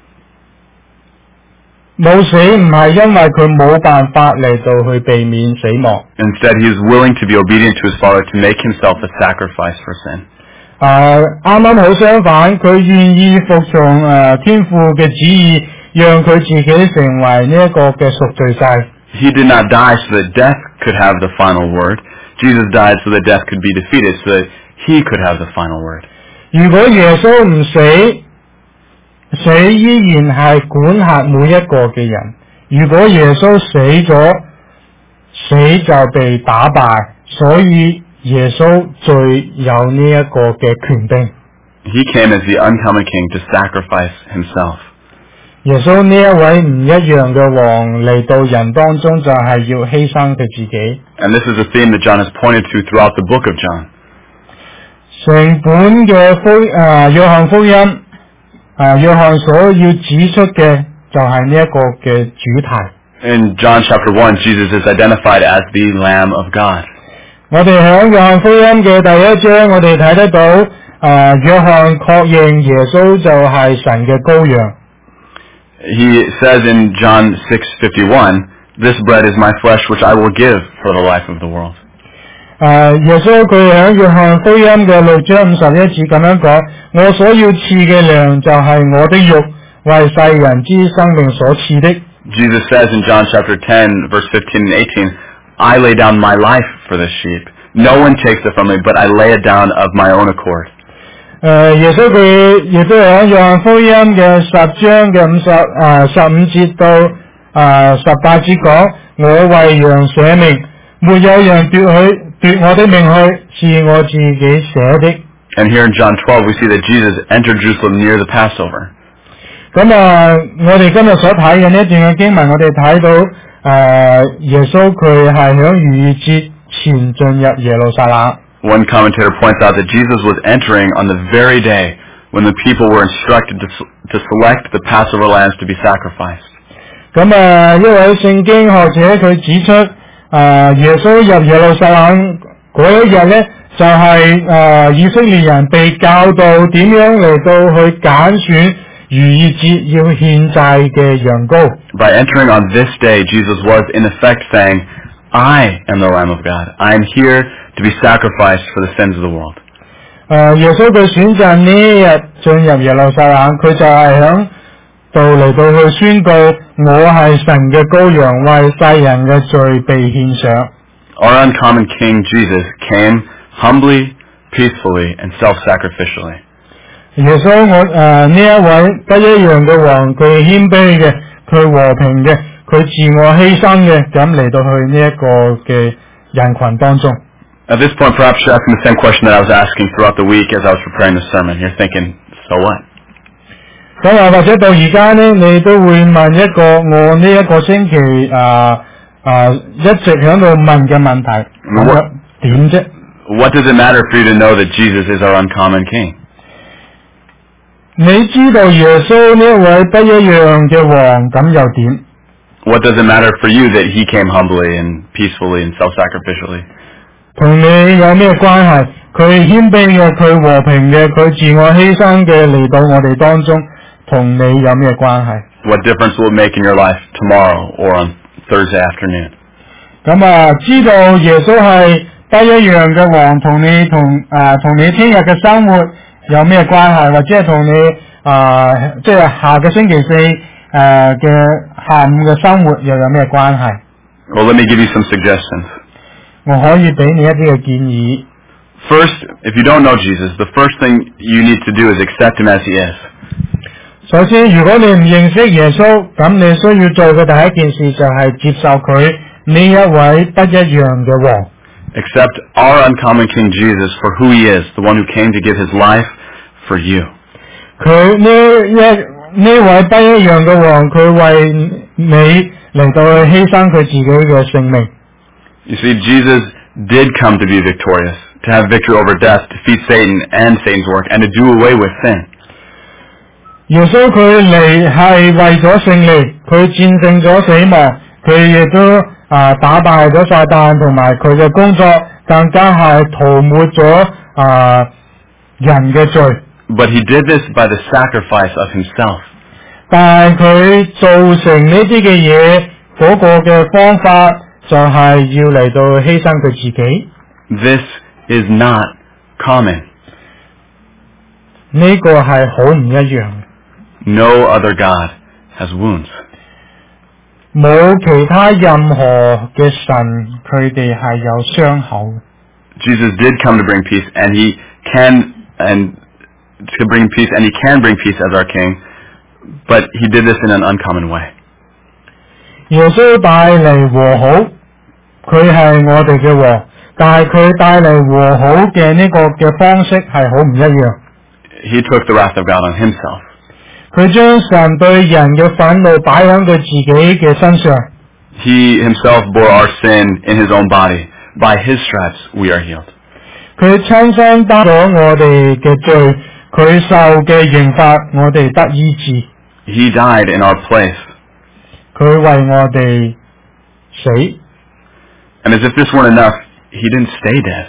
冇死唔係因為佢冇辦法嚟到去避免死亡。 Instead, he is willing to be obedient to his Father to make himself a sacrifice for sin. 啱啱好相反，佢願意服從天父嘅旨意，讓佢自己成為呢一個嘅贖罪祭。 He did not die so that death could have the final word. Jesus died so that death could be defeated, so that he could have the final word. 如果耶穌唔死，死依然係管轄每一個嘅人。如果耶穌死咗，死就被打敗，所以耶穌最有呢一個嘅權柄。 He came as the uncommon king to sacrifice himself. 耶穌呢一位唔一樣嘅王嚟到人當中，就係要犧牲佢自己。 And this is a theme that John has pointed to throughout the book of John. 成本嘅約翰福音，約翰所要指出嘅就係呢一個嘅主題。 In John chapter 1, Jesus is identified as the Lamb of God. 我哋喺約翰福音嘅第一章，我哋睇得到約翰確認耶穌就係神嘅羔羊。 He says in John 6:51 This bread is my flesh, which I will give for the life of the world. 耶穌佢喺約翰福音嘅6章51節咁樣講，我所要賜嘅糧就係我的肉，為世人之生命所賜的。 Jesus says in John chapter 10, verse 15 and 18, I lay down my life for the sheep. No one takes it from me, but I lay it down of my own accord. 耶穌佢亦都喺約翰福音嘅10章嘅15節到18節講，我為羊捨命，沒有人奪我的命去，是我自己捨的。 And here in John 12, we see that Jesus entered Jerusalem near the Passover. 咁我哋今日所睇嘅呢一段嘅經文，我哋睇到耶穌佢係響逾越節前進入耶路撒冷。 One commentator points out that Jesus was entering on the very day when the people were instructed to select the Passover lambs to be sacrificed. 咁一位聖經學者佢指出，耶穌入耶路撒冷嗰一日呢，就係以色列人被教導點樣嚟到去揀選逾越節要獻祭嘅羊羔。 By entering on this day, Jesus was in effect saying, I am the Lamb of God. I am here to be sacrificed for the sins of the world. 耶穌佢選擇呢一日進入耶路撒冷，佢就係響度嚟到去宣告，我係神嘅羔羊，為世人嘅罪被獻上。 Our uncommon King Jesus came humbly, peacefully, and self-sacrificially. 耶穌呢一位不一樣嘅王，佢謙卑嘅，佢和平嘅，佢自我犧牲嘅，咁嚟到去呢一個嘅人群當中。 At this point, perhaps you're asking the same question that I was asking throughout the week as I was preparing the sermon. You're thinking, so what? 咁或者到而家呢，你都會問一個我呢一個星期一直喺度問嘅問題，點啫 What does it matter for you to know that Jesus is our uncommon King? 你知道耶穌呢一位不一樣嘅王，咁又點 What does it matter for you that he came humbly and peacefully and self-sacrificially? 同你有咩關係？佢謙卑嘅，佢和平嘅，佢自我犧牲嘅嚟到我哋當中，同你有咩關係？ What difference will it make in your life tomorrow or on Thursday afternoon? 咁知道耶穌係不一樣嘅王，同你聽日嘅生活有咩關係？或者係同你即係下個星期四嘅下午嘅生活又有咩關係？ Well, let me give you some suggestions. 我可以俾你一啲嘅建議。 First, if you don't know Jesus, the first thing you need to do is accept him as he is. 首先，如果你唔認識耶穌，咁你需要做嘅第一件事就係接受佢呢一位不一樣嘅王。 Accept our uncommon King Jesus for who he is, the one who came to give his life for you. 佢呢位不一樣嘅王，佢為你嚟到去犧牲佢自己嘅性命。 You see, Jesus did come to be victorious, to have victory over death, defeat Satan and Satan's work, and to do away with sin. 耶穌佢嚟係為咗勝利，佢戰勝咗死亡，佢亦都打敗咗撒旦同埋佢嘅工作，更加係塗抹咗人嘅罪。 But he did this by the sacrifice of himself. 但係佢做成呢啲嘅嘢嗰個嘅方法，就係要嚟到犧牲佢自己。 This is not common. 呢個係好唔一樣。 No other God has wounds. 冇其他任何嘅神，佢哋係有傷口。 Jesus did come to bring peace, and he can bring peace as our King, but he did this in an uncommon way. 耶穌帶嚟和好，佢係我哋嘅王，但係佢帶嚟和好嘅呢個嘅方式係好唔一樣。 He took the wrath of God on himself. 佢將神對人嘅憤怒擺喺佢自己嘅身上。 He himself bore our sin in his own body. By his stripes we are healed. 佢親身擔咗我哋嘅罪，佢受嘅刑罰，我哋得醫治。 He died in our place. 佢為我哋死。 And as if this weren't enough, he didn't stay dead.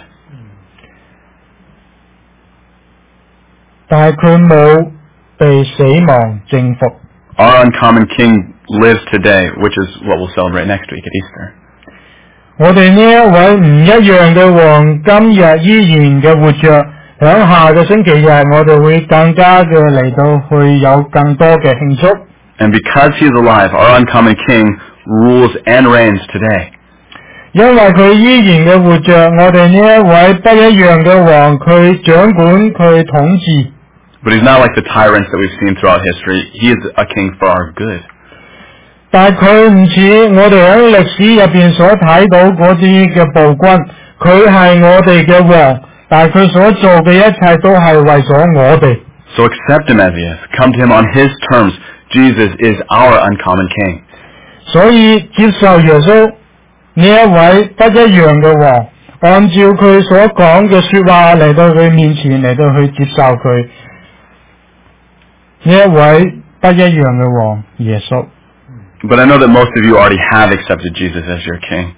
但係佢冇被死亡征服。 Our uncommon King lives today, which is what we'll celebrate next week at Easter. 我哋呢一位唔一樣嘅王，今日依然嘅活着，響下個星期日，我哋會更加嘅嚟到去有更多嘅慶祝。 And because he is alive, our uncommon King rules and reigns today. 因為佢依然嘅活着，我哋呢一位不一樣嘅王，佢掌管，佢統治。 But he's not like the tyrants that we've seen throughout history. He is a king for our good. 但係佢唔似我哋喺歷史入邊所睇到嗰啲嘅暴君，佢係我哋嘅王，但係佢所做嘅一切都係為咗我哋。 So accept him as he is. Come to him on his terms. Jesus is our uncommon King. 所以接受耶穌呢一位不一樣嘅王，按照佢所講嘅說話嚟到佢面前嚟到去接受佢呢一位不一樣嘅王耶穌。 But I know that most of you already have accepted Jesus as your King,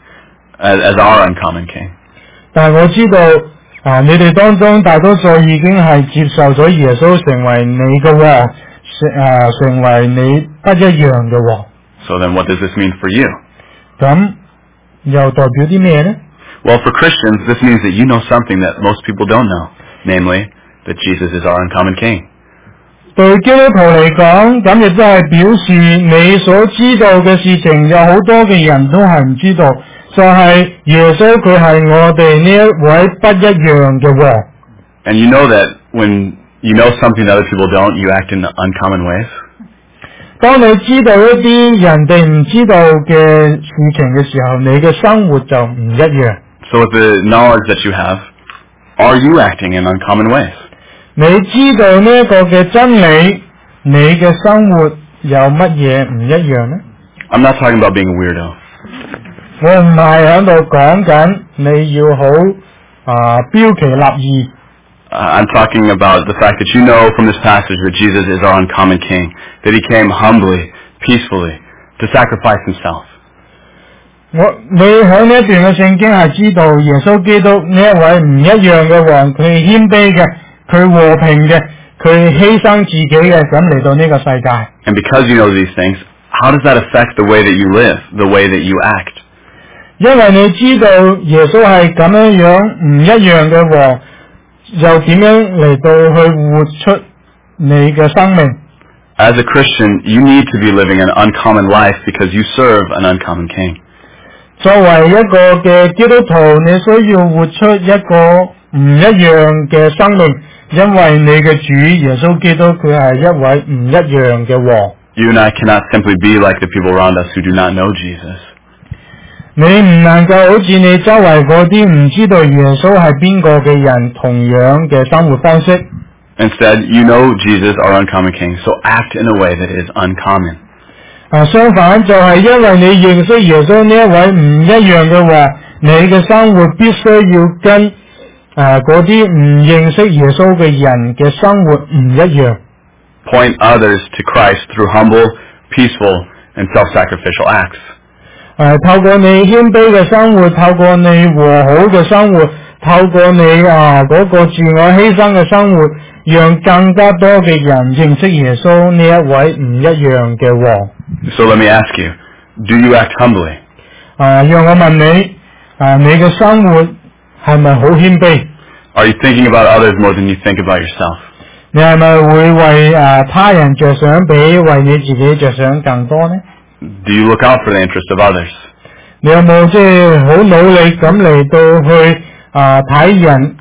as our uncommon King. 但係我知道你哋當中大多數已經係接受咗耶穌成為你嘅王，成為你不一樣嘅王。 So then what does this mean for you? 咁又代表啲咩呢？ Well, for Christians, this means that you know something that most people don't know, namely that Jesus is our uncommon King. 對基督徒嚟講，咁亦都係表示你所知道嘅事情，有好多嘅人都係唔知道，就係耶穌佢係我哋呢一位不一樣嘅王。 And you know that when you know something that other people don't, you act in uncommon ways. 當你知道一啲人哋唔知道嘅事情嘅時候，你嘅生活就唔一樣。 So with the knowledge that you have, are you acting in uncommon ways? 你知道呢一個嘅真理，你嘅生活有乜嘢唔一樣呢？ I'm not talking about being a weirdo. 我唔係喺度講緊你要好標奇立異。 I'm talking about the fact that you know from this passage that Jesus is our uncommon King, that he came humbly, peacefully, to sacrifice himself. 你喺呢一段嘅聖經係知道耶穌基督呢一位唔一樣嘅王，佢係謙卑嘅，佢和平嘅，佢犧牲自己嘅，咁嚟到呢個世界。 And because you know these things, how does that affect the way that you live, the way that you act? 因為你知道耶穌係咁樣唔一樣嘅王，又點樣嚟到去活出你嘅生命？ As a Christian, you need to be living an uncommon life because you serve an uncommon King. 作為一個嘅基督徒，你需要活出一個唔一樣嘅生命，因為你嘅主耶穌基督佢係一位唔一樣嘅王。 You and I cannot simply be like the people around us who do not know Jesus. 你唔能夠好似你周圍嗰啲唔知道耶穌係邊個嘅人同樣嘅生活方式。 Instead, you know Jesus, our uncommon King, so act in a way that is uncommon. 相反就係因為你認識耶穌呢一位唔一樣嘅王，你嘅生活必須要跟嗰啲唔認識耶穌嘅人嘅生活唔一樣。 Point others to Christ through humble, peaceful, and self-sacrificial acts. 透過你謙卑嘅生活，透過你和好嘅生活，透過你嗰個自我犧牲嘅生活，讓更加多嘅人認識耶穌呢一位唔一樣嘅王。 So let me ask you, do you act humbly? 讓我問你，你嘅生活係咪好謙卑？ Are you thinking about others more than you think about yourself? 你係咪會為他人着想，比為你自己着想更多呢？ Do you look out for the interest of others? 你有冇即係好努力咁嚟到去睇人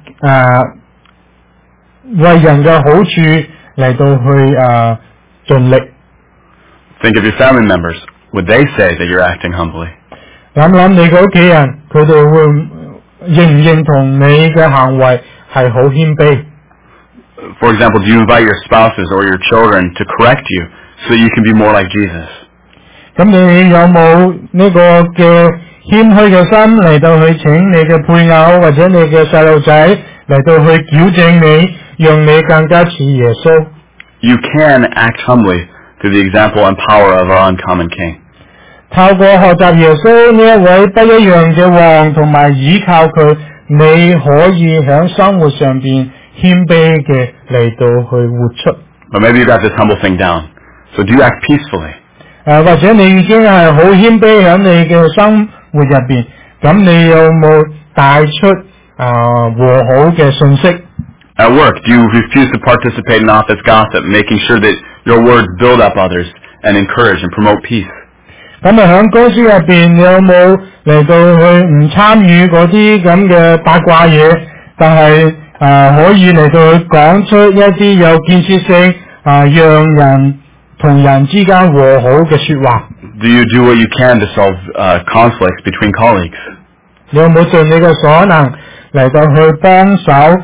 為人嘅好處嚟到去盡力？ Think of your family members. Would they say that you're acting humbly? 諗你嘅屋企人，佢哋會認唔認同你嘅行為係好謙卑？ For example, do you invite your spouses or your children to correct you so that you can be more like Jesus? 咁你有冇呢個嘅謙虛嘅心嚟到去請你嘅配偶或者你嘅細路仔嚟到去矯正你，讓你更加似耶穌？ You can act humbly through the example and power of our uncommon King. 透過學習耶穌呢一位不一樣嘅王，同埋依靠佢，你可以喺生活上邊謙卑嘅嚟到去活出。 But maybe you got this humble thing down. So do you act peacefully? 或者你已經係好謙卑喺你嘅生活入邊，咁你有冇帶出和好嘅信息？ At work, do you refuse to participate in office gossip, making sure that your words build up others and encourage and promote peace? 咁喺公司入邊，你有冇嚟到去唔參與嗰啲咁嘅八卦嘢，但係可以嚟到去講出一啲有建設性讓人同人之間和好嘅說話？ Do you do what you can to solve conflicts between colleagues? 你有冇盡你嘅所能嚟到去幫手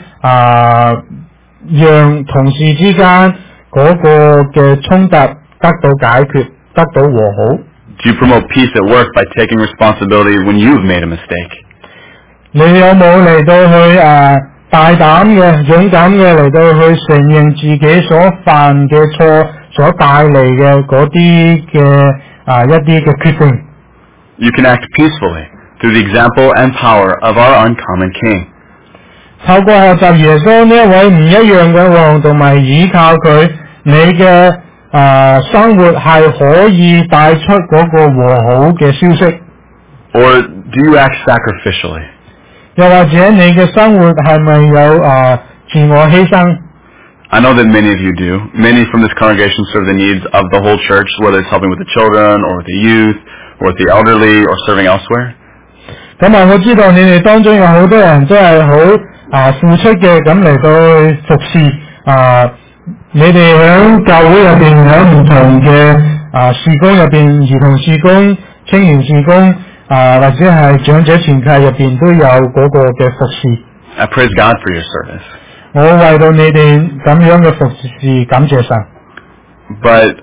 讓同事之間嗰個嘅衝突得到解決，得到和好？ Do you promote peace at work by taking responsibility when you've made a mistake? 你有冇嚟到去大膽嘅、勇敢嘅嚟到去承認自己所犯嘅錯所帶嚟嘅嗰啲嘅一啲嘅決定？ You can act peacefully through the example and power of our uncommon King. 透過學習耶穌呢一位唔一樣嘅王，同埋依靠佢，你嘅生活係可以帶出嗰個和好嘅消息。 Or do you act sacrificially? 又或者你嘅生活係咪有自我犧牲？ I know that many of you do. Many from this congregation serve the needs of the whole church, whether it's helping with the children or with the youth or with the elderly or serving elsewhere. 咁我知道你哋當中有好多人都係好付出嘅，咁嚟到去服侍你哋喺教會入邊，喺唔同嘅事工入邊，兒童事工、青年事工或者係長者團契入邊都有嗰個嘅服侍。 I praise God for your service. 我為到你哋咁樣嘅服侍感謝神。 But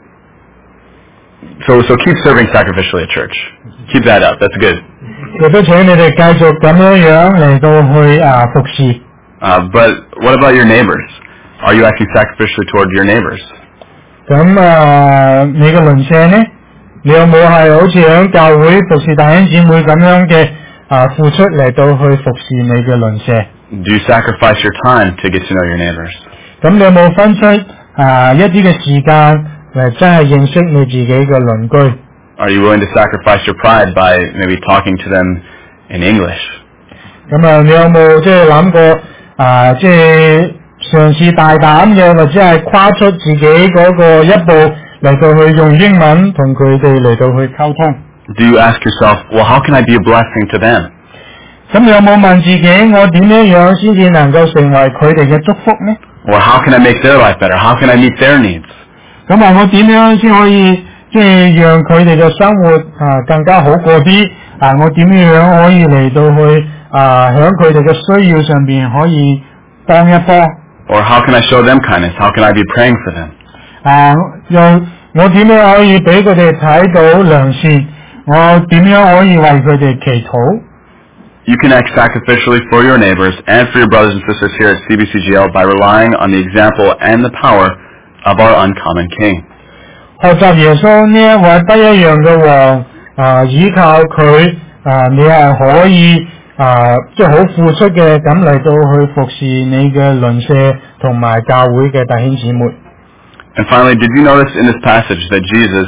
so keep serving sacrificially at church. Keep that up. That's good. 亦都請你哋繼續咁樣嚟到去服侍。 But what about your neighbors? Are you acting sacrificially toward your neighbors? 咁你嘅鄰舍呢？你有冇係好似喺教會服侍弟兄姊妹咁樣嘅付出嚟到去服侍你嘅鄰舍？ Do you sacrifice your time to get to know your neighbors? 咁你有冇分出一啲嘅時間嚟真係認識你自己嘅鄰居？ Are you willing to sacrifice your pride by maybe talking to them in English? 咁你有冇即係諗過即係嘗試大膽嘅，或者係跨出自己嗰個一步嚟到去用英文同佢哋嚟到去溝通？ Do you ask yourself, well, how can I be a blessing to them? 咁你有冇問自己，我點樣先至能夠成為佢哋嘅祝福呢？ Or how can I make their life better? How can I meet their needs? 咁我點樣先可以即係讓佢哋嘅生活更加好過啲？我點樣可以嚟到去喺佢哋嘅需要上邊可以幫一幫？ Or how can I show them kindness? How can I be praying for them? 我點樣可以俾佢哋睇到良善？我點樣可以為佢哋祈禱？ You can act sacrificially for your neighbors and for your brothers and sisters here at CBCGL by relying on the example and the power of our uncommon King. 學習耶穌呢一位不一樣嘅王，依靠佢，你係可以即係好付出嘅咁嚟到去服侍你嘅鄰舍同埋教會嘅弟兄姊妹。 And finally, did you notice in this passage that Jesus,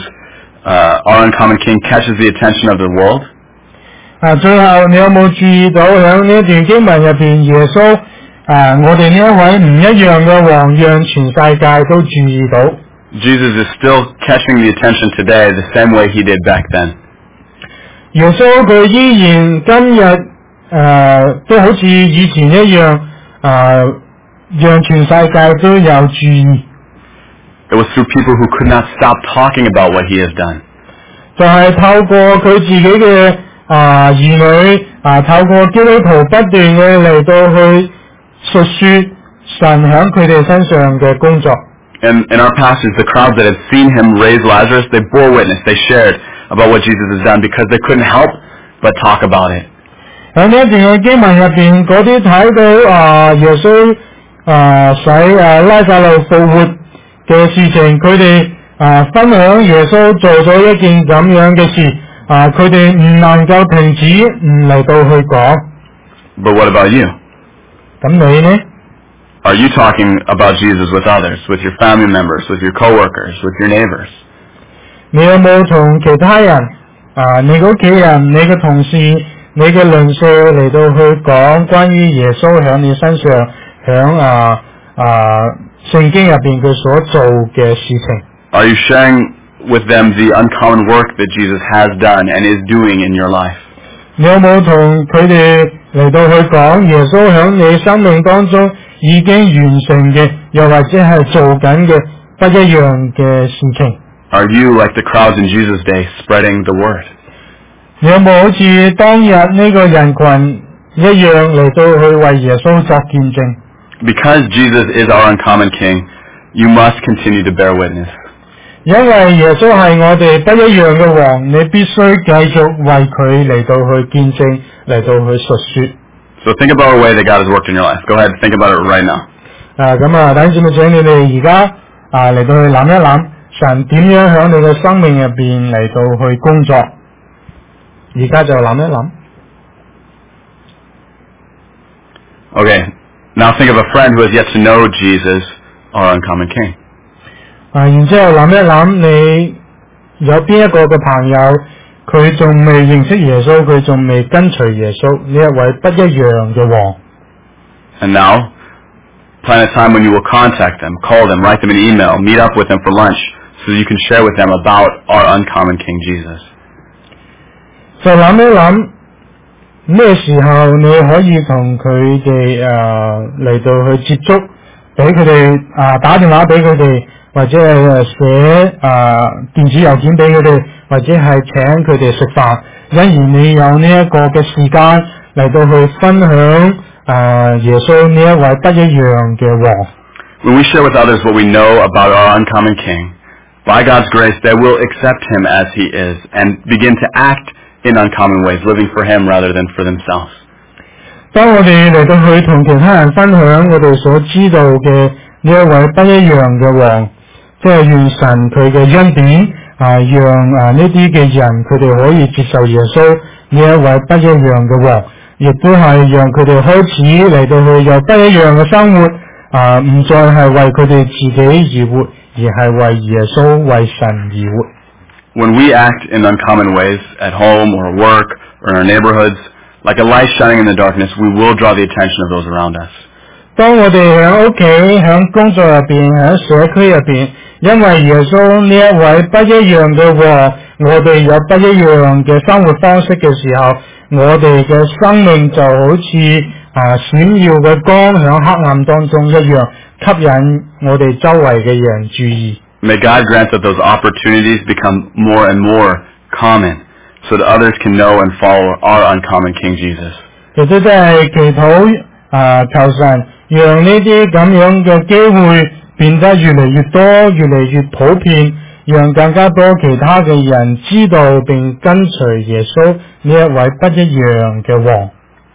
our uncommon King, catches the attention of the world? 最後你有冇注意到喺呢一段經文入邊，耶穌我哋呢一位唔一樣嘅王，讓全世界都注意到。 Jesus is still catching the attention today the same way he did back then. 耶穌佢依然今日都好似以前一樣讓全世界都有注意。 It was through people who could not stop talking about what he has done. 就係透過佢自己嘅兒女透過基督徒不斷嘅嚟到去述說神喺佢哋身上嘅工作。 And in our passage, the crowds that had seen him raise Lazarus, they bore witness, they shared about what Jesus has done because they couldn't help but talk about it. 喺呢一段嘅經文入邊，嗰啲睇到耶穌使拉撒路復活嘅事情，佢哋分享耶穌做咗一件咁樣嘅事，佢哋唔能夠停止唔嚟到去講。 But what about you? 咁你呢？ Are you talking about Jesus with others, with your family members, with your coworkers, with your neighbors? 你有冇同其他人你嘅屋企人、你嘅同事、你嘅鄰舍嚟到去講關於耶穌喺你身上喺聖經入邊佢所做嘅事情 Are you sharing with them the uncommon work that Jesus has done and is doing in your life? 你有冇同佢哋嚟到去講耶穌喺你生命當中已經完成嘅，又或者係做緊嘅不一樣嘅事情 Are you, like the crowds in Jesus' day, spreading the word? 你有冇好似當日呢個人群一樣嚟到去為耶穌作見證 Because Jesus is our uncommon King, you must continue to bear witness. 因為耶穌係我哋不一樣嘅王，你必須繼續為佢嚟到去見證，嚟到去述說。 So think about a way that God has worked in your life. Go ahead, think about it right now. 弟兄姊妹請你哋而家嚟到去諗一諗，神點樣喺你嘅生命入邊嚟到去工作。而家就諗一諗。 Okay, now think of a friend who has yet to know Jesus, our uncommon King. 然之後諗一諗，你有邊一個嘅朋友，佢仲未認識耶穌，佢仲未跟隨耶穌呢一位不一樣嘅王。 And now, plan a time when you will contact them, call them, write them an email, meet up with them for lunch, so that you can share with them about our uncommon King Jesus. 就諗一諗，咩時候你可以同佢哋嚟到去接觸，俾佢哋打電話俾佢哋。或者係寫電子郵件俾佢哋，或者係請佢哋食飯，因而你有呢一個嘅時間嚟到去分享耶穌呢一位不一樣嘅王。 When we share with others what we know about our uncommon King, by God's grace, they will accept Him as He is and begin to act in uncommon ways, living for Him rather than for themselves. 當我哋嚟到去同其他人分享我哋所知道嘅呢一位不一樣嘅王。即係願神佢嘅恩典讓呢啲嘅人佢哋可以接受耶穌呢一位不一樣嘅王，亦都係讓佢哋開始嚟到去有不一樣嘅生活唔再係為佢哋自己而活，而係為耶穌為神而活。 When we act in uncommon ways at home or work or in our neighborhoods, like a light shining in the darkness, we will draw the attention of those around us. 當我哋喺屋企、喺工作入邊、喺社區入邊，因為耶穌呢一位不一樣嘅王，我哋有不一樣嘅生活方式嘅時候，我哋嘅生命就好似閃耀嘅光喺黑暗當中一樣，吸引我哋周圍嘅人注意。 May God grant that those opportunities become more and more common, so that others can know and follow our uncommon King Jesus. 亦都真係祈禱求神，讓呢啲咁樣嘅機會變得越嚟越多，越嚟越普遍，讓更加多其他嘅人知道並跟隨耶穌呢一位不一樣嘅王。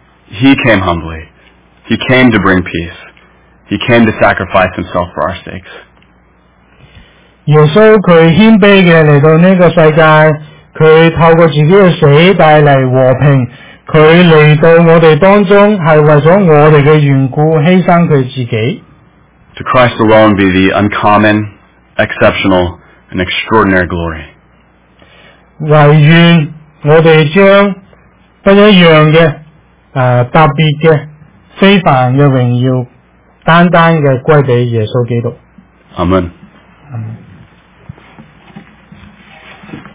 He came humbly. He came to bring peace. He came to sacrifice himself for our sakes. 耶穌佢謙卑嘅嚟到呢個世界，佢透過自己嘅死帶嚟和平，佢嚟到我哋當中係為咗我哋嘅緣故犧牲佢自己。 To Christ alone be the uncommon, exceptional, and extraordinary glory. 唯願我哋將不一樣嘅特別嘅非凡嘅榮耀單單嘅歸俾耶穌基督。 Amen.